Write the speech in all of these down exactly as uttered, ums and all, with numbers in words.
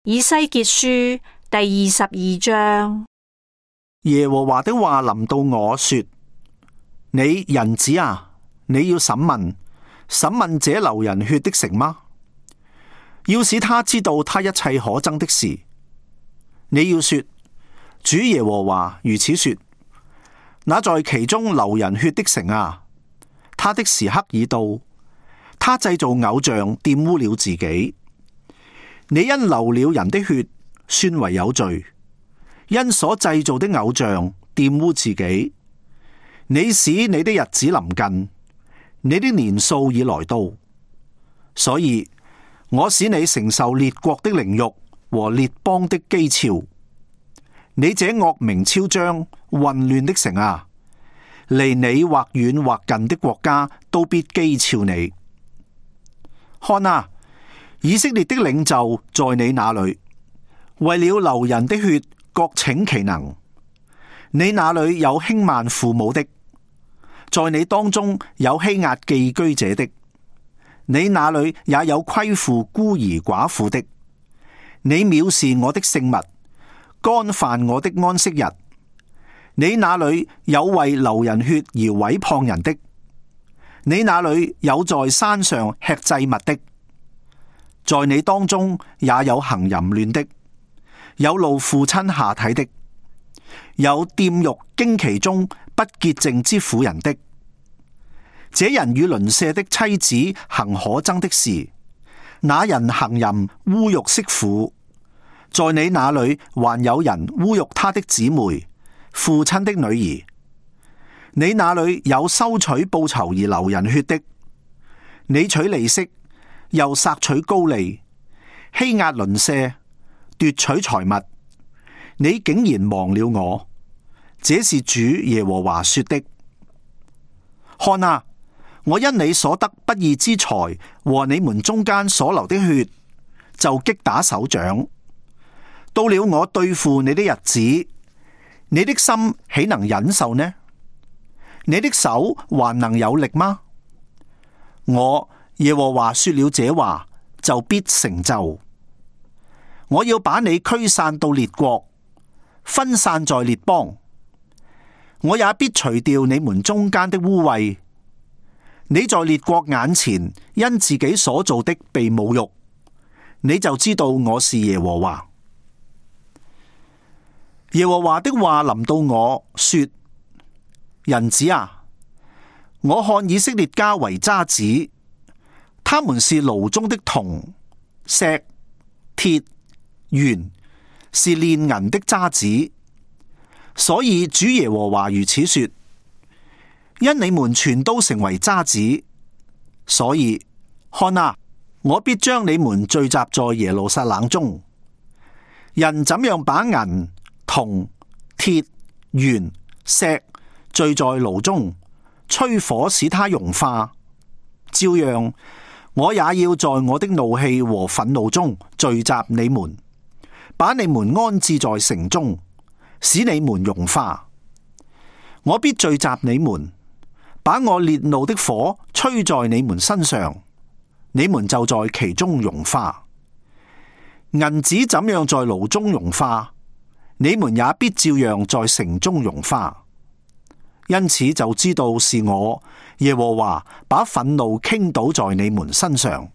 以西結書第二十二章。 耶和華的話臨到我說：你人子啊，你要審問審問這流人血的城嗎？要使他知道他一切可憎的事。你要說：主耶和華如此說，那在其中流人血的城啊，他的時刻已到，他製造偶像玷污了自己。你因流了人的血，算為有罪，因所製造的偶像玷污自己。你使你的日子臨近，你的年數已來到，所以我使你承受列國的凌辱和列邦的譏誚。你這惡名昭彰、混亂的城啊，離你或遠或近的國家都必譏誚你。看啊，以色列的領袖在你那裏，為了流人的血，各逞其能。你那裏有輕慢父母的，在你當中有欺壓寄居者的，你那裏也有虧負孤兒寡婦的。你藐視我的聖物，干犯我的安息日。你那裏有為流人血而毀謗人的，你那裏有在山上吃祭物的。在你當中也有行淫亂的，有露父親下體的，有玷辱經期中不潔淨之婦人的。這人與鄰舍的妻子行可憎的事，那人行淫污辱媳婦。在你那裏還有人侮辱他的姊妹、父親的女兒。你那裏有收取報酬而流人血的，你取利息，又索取高利，欺壓鄰舍，奪取財物。你竟然忘了我，這是主耶和華說的。看啊，我因你所得不義之財和你們中間所流的血，就擊打手掌。到了我對付你的日子，你的心豈能忍受呢？你的手還能有力嗎？我耶和華說了這話，就必成就。我要把你驅散到列國，分散在列邦。我也必除掉你們中間的污穢。你在列國眼前因自己所做的被侮辱，你就知道我是耶和華。耶和華的話臨到我說：人子啊，我看以色列家為渣子，他們是爐中的銅、石、鐵、鉛，是煉銀的渣子。所以主耶和華如此說：因你們全都成為渣子，所以看啊，我必將你們聚集在耶路撒冷中。人怎樣把銀、銅、鐵、鉛、石聚在爐中，吹火使它融化，照樣我也要在我的怒氣和憤怒中聚集你們，把你們安置在城中，使你們融化。我必聚集你們，把我烈怒的火吹在你們身上，你們就在其中融化。銀子怎樣在爐中融化，你們也必照樣在城中融化。因此就知道是我耶和華把憤怒傾倒在你們身上。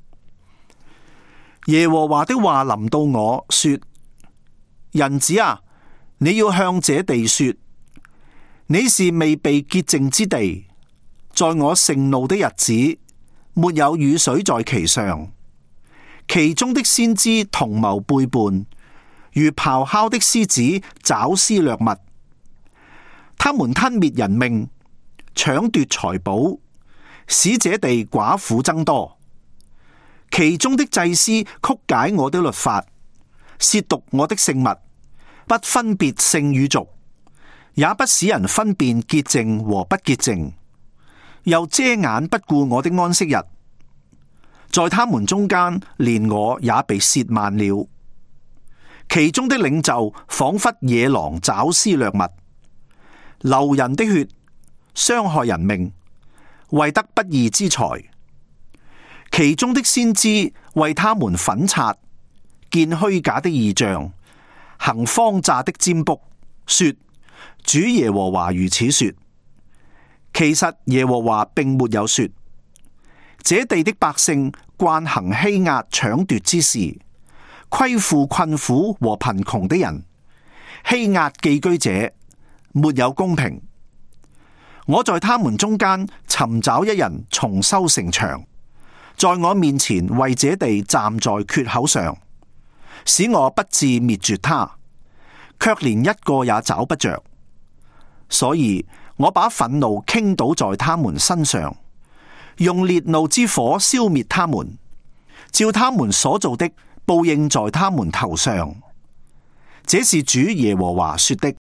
耶和華的話臨到我說：人子啊，你要向這地說，你是未被潔淨之地，在我盛怒的日子，沒有雨水在其上，其中的先知同謀背叛，如咆哮的獅子抓撕掠物，他們吞滅人命，搶奪財寶，使這地寡婦增多。其中的祭司曲解我的律法，褻瀆我的聖物，不分別聖與俗，也不使人分辨潔淨和不潔淨，又遮眼不顧我的安息日。在他們中間，連我也被褻慢了。其中的領袖仿佛野狼抓撕掠物，流人的血，傷害人命，為得不義之財。其中的先知為他們粉刷、 見虛假的異象，行荒詐的占卜，說主耶和華如此說。其實耶和華並沒有說。這地的百姓慣行欺壓搶奪之事，虧負困苦和貧窮的人，欺壓寄居者，沒有公平。我在他們中間尋找一人重修城牆，在我面前為這地站在缺口上，使我不致滅絕他，卻連一個也找不着。所以我把憤怒傾倒在他們身上，用烈怒之火消滅他們，照他們所做的報應在他們頭上。這是主耶和華說的。